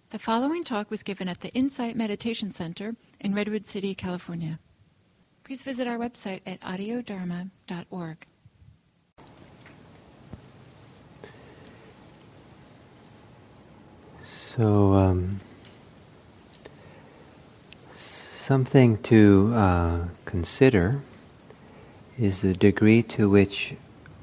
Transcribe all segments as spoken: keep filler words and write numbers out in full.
The following talk was given at the Insight Meditation Center in Redwood City, California. Please visit our website at audio dharma dot org. So, um, something to uh, consider is the degree to which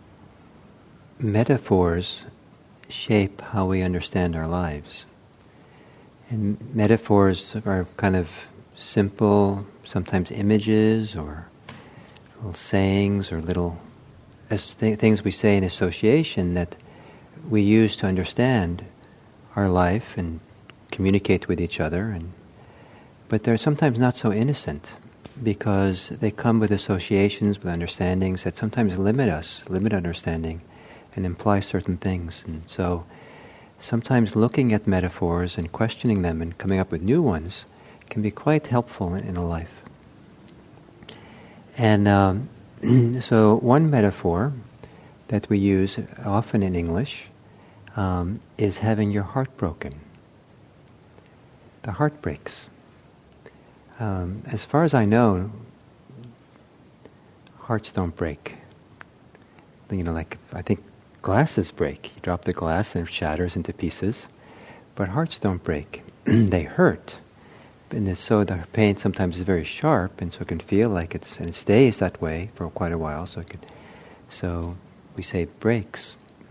metaphors shape how we understand our lives. And metaphors are kind of simple, sometimes images or little sayings or little as th- things we say in association that we use to understand our life and communicate with each other. And but they're sometimes not so innocent because they come with associations, with understandings that sometimes limit us, limit understanding, and imply certain things. And so sometimes looking at metaphors and questioning them and coming up with new ones can be quite helpful in, in a life. And um, so one metaphor that we use often in English um, is having your heart broken. The heart breaks. Um, as far as I know, hearts don't break. You know, like I think glasses break. You drop the glass and it shatters into pieces. But hearts don't break. They hurt. And it's so the pain sometimes is very sharp, and so it can feel like it's, and it stays that way for quite a while. So it could, so we say it breaks.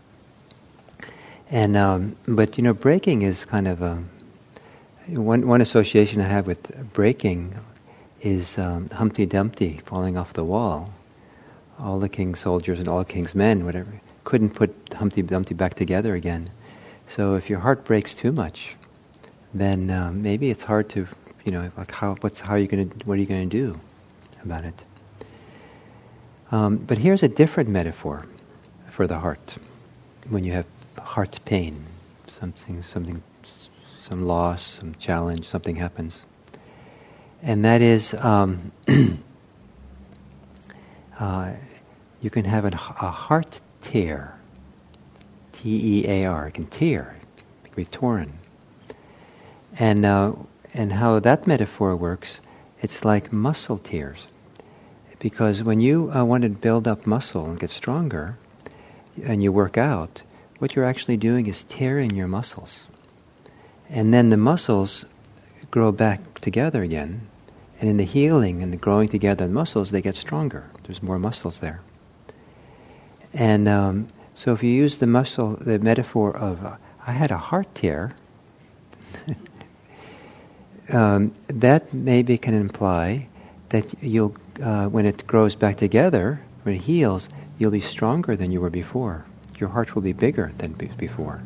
And um, but you know, breaking is kind of a one one association I have with breaking is um, Humpty Dumpty falling off the wall. All the king's soldiers and all the king's men, whatever, couldn't put Humpty Dumpty back together again. So if your heart breaks too much, then um, maybe it's hard to, you know, like how what's how are you going to what are you going to do about it? Um, but here's a different metaphor for the heart when you have heart pain, something, something, some loss, some challenge, something happens, and that is um, uh, you can have an, a heart tear. T E A R, it can tear, it can be torn. And uh, and how that metaphor works, it's like muscle tears. Because when you uh, want to build up muscle and get stronger, and you work out, what you're actually doing is tearing your muscles. And then the muscles grow back together again, and in the healing and the growing together of the muscles, they get stronger. There's more muscles there. And um, so if you use the muscle, the metaphor of, uh, I had a heart tear, um, that maybe can imply that you'll, uh, when it grows back together, when it heals, you'll be stronger than you were before. Your heart will be bigger than be- before.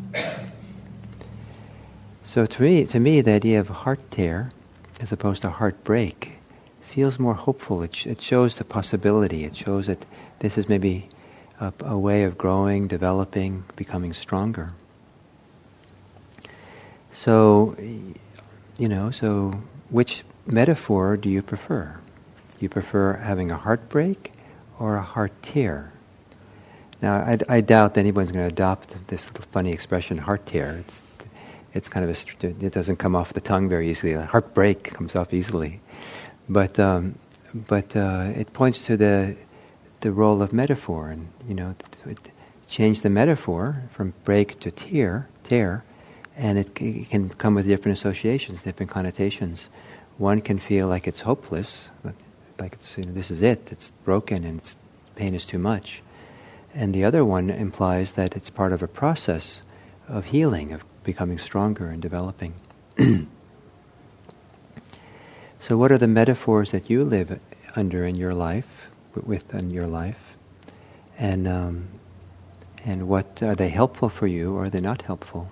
So to me, to me, the idea of heart tear, as opposed to heart break, feels more hopeful. It, sh- it shows the possibility. It shows that this is maybe a, a way of growing, developing, becoming stronger. So, you know, so which metaphor do you prefer? Do you prefer having a heartbreak or a heart tear? Now, I, I doubt that anyone's going to adopt this funny expression, heart tear. It's it's kind of a, it doesn't come off the tongue very easily. A heartbreak comes off easily, but um, but uh, it points to the the role of metaphor, and you know, it, it change the metaphor from break to tear, tear, and it, it can come with different associations, different connotations. One can feel like it's hopeless, like it's, you know, this is it, it's broken, and it's, pain is too much. And the other one implies that it's part of a process of healing, of becoming stronger and developing. So what are the metaphors that you live under in your life, with in your life? And um, and what, are they helpful for you or are they not helpful?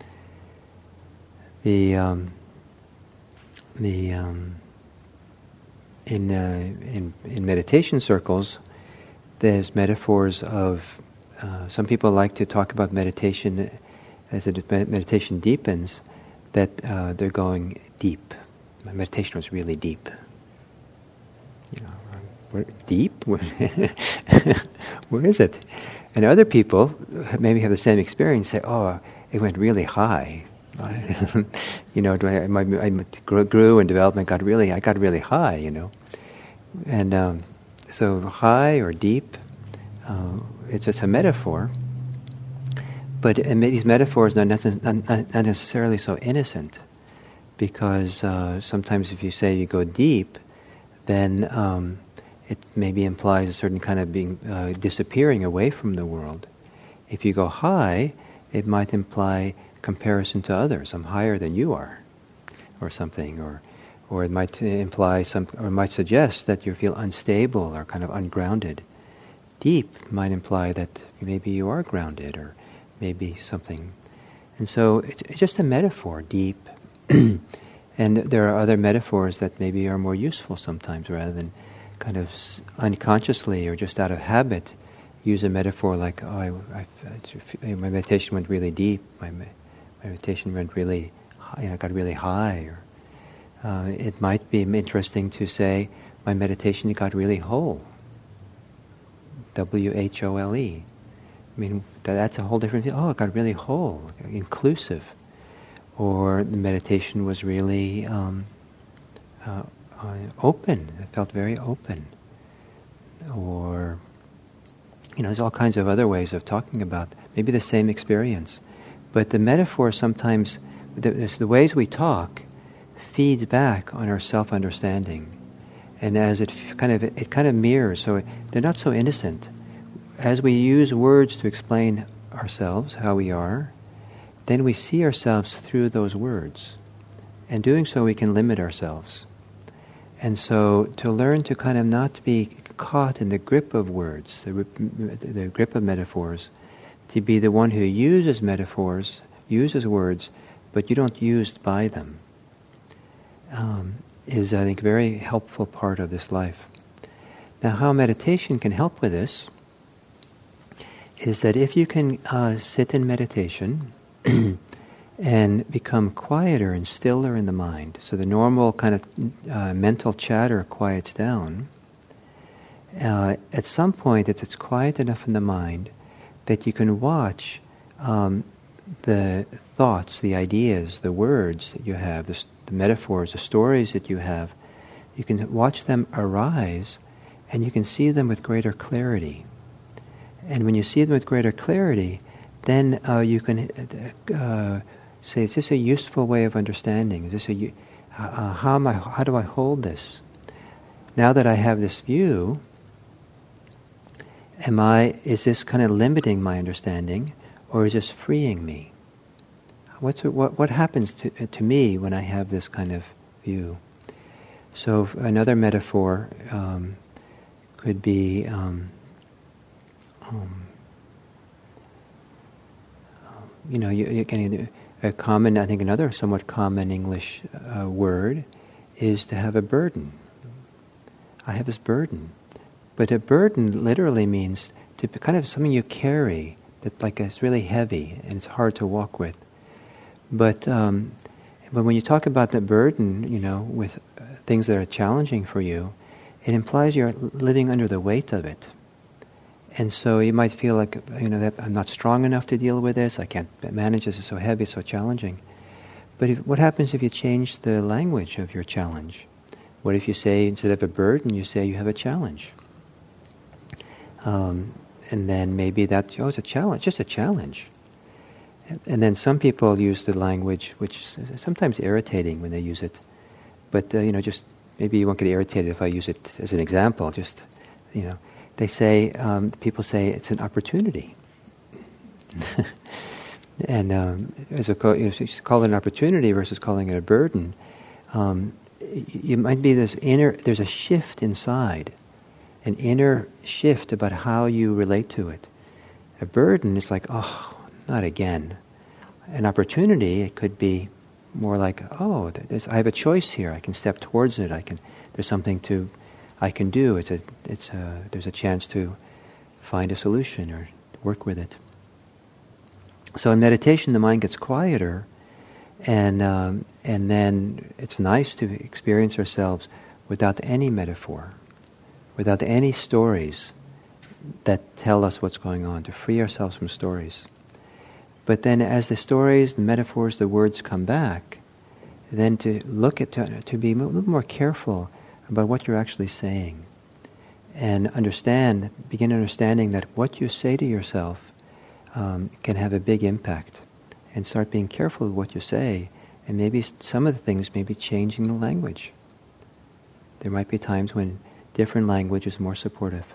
The um, the um, in, uh, in in meditation circles, there's metaphors of, uh, some people like to talk about meditation as a meditation deepens, that uh, they're going deep. My meditation was really deep. You know, where, deep? Where is it? And other people maybe have the same experience, say, oh, it went really high. I, you know, I, my, I grew, grew and developed and got really, I got really high, you know. And um, so high or deep, uh, it's just a metaphor. But uh, these metaphors are not, necess- not, not necessarily so innocent, because uh, sometimes if you say you go deep, then um, it maybe implies a certain kind of being uh, disappearing away from the world. If you go high, it might imply comparison to others. I'm higher than you are, or something, or or it might imply some, or it might suggest that you feel unstable or kind of ungrounded. Deep might imply that maybe you are grounded, or maybe something. And so it's, it's just a metaphor, deep. And there are other metaphors that maybe are more useful sometimes, rather than kind of unconsciously or just out of habit use a metaphor like, oh, I, I, I, my meditation went really deep, my, my meditation went really, high, you know, got really high. Or uh, it might be interesting to say, my meditation got really whole. W H O L E. I mean, that, that's a whole different feel. Oh, it got really whole, inclusive. Or the meditation was really um, uh, uh, open. It felt very open. Or, you know, there's all kinds of other ways of talking about maybe the same experience. But the metaphor sometimes, the, the ways we talk, feeds back on our self-understanding. And as it f- kind of it kind of mirrors, so it, they're not so innocent. As we use words to explain ourselves, how we are, then we see ourselves through those words. And doing so, we can limit ourselves. And so to learn to kind of not be caught in the grip of words, the, the grip of metaphors, to be the one who uses metaphors, uses words, but you don't used by them, um, is, I think, a very helpful part of this life. Now, how meditation can help with this is that if you can uh, sit in meditation and become quieter and stiller in the mind, so the normal kind of uh, mental chatter quiets down, uh, at some point it's, it's quiet enough in the mind that you can watch um, the thoughts, the ideas, the words that you have, the, the metaphors, the stories that you have. You can watch them arise, and you can see them with greater clarity. And when you see them with greater clarity, then uh, you can uh, say, is this a useful way of understanding? Is this a, uh, how am I, how do I hold this? Now that I have this view, am I, is this kind of limiting my understanding, or is this freeing me? What's, what, what happens to, to me when I have this kind of view? So another metaphor um, could be, um, um, you know, you, you can, a common, I think another somewhat common English uh, word is to have a burden. I have this burden. But a burden literally means to be kind of something you carry that like it's really heavy and it's hard to walk with. But um, but when you talk about the burden, you know, with uh, things that are challenging for you, it implies you're living under the weight of it. And so you might feel like, you know, that I'm not strong enough to deal with this, I can't manage this, it's so heavy, so challenging. But if, what happens if you change the language of your challenge? What if you say, instead of a burden, you say you have a challenge? Um, and then maybe that, oh, it's a challenge, just a challenge. And, and then some people use the language, which is sometimes irritating when they use it. But, uh, you know, just, maybe you won't get irritated if I use it as an example, just, you know. They say, um, people say it's an opportunity. And um, as a, you know, call it an opportunity versus calling it a burden, um, you might be this inner, there's a shift inside, an inner shift about how you relate to it. A burden is like, oh, not again. An opportunity, it could be more like, oh, there's, I have a choice here. I can step towards it. I can. There's something to, I can do. It's a, it's a. There's a chance to find a solution or work with it. So in meditation, the mind gets quieter, and um, and then it's nice to experience ourselves without any metaphor, without any stories that tell us what's going on, to free ourselves from stories. But then as the stories, the metaphors, the words come back, then to look at, to, to be a little more careful about what you're actually saying. And understand, begin understanding that what you say to yourself um, can have a big impact. And start being careful of what you say. And maybe some of the things may be changing the language. There might be times when different language is more supportive.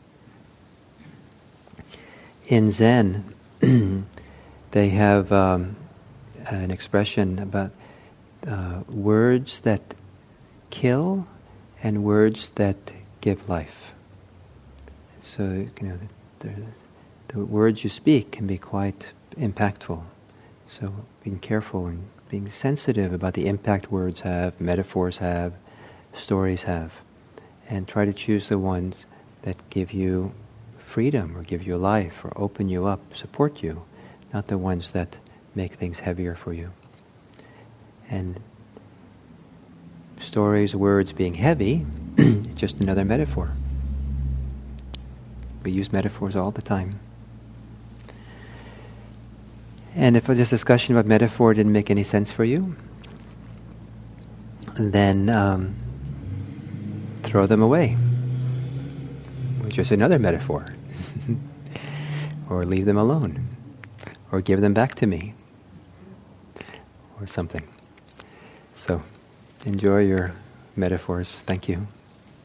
In Zen, they have um, an expression about uh, words that kill and words that give life. So, you know, the, the words you speak can be quite impactful. So being careful and being sensitive about the impact words have, metaphors have, stories have, and try to choose the ones that give you freedom or give you life or open you up, support you, not the ones that make things heavier for you. And stories, words being heavy, it's just another metaphor. We use metaphors all the time. And if this discussion about metaphor didn't make any sense for you, then um, throw them away, which is another metaphor. Or leave them alone. Or give them back to me. Or something. So, enjoy your metaphors. Thank you.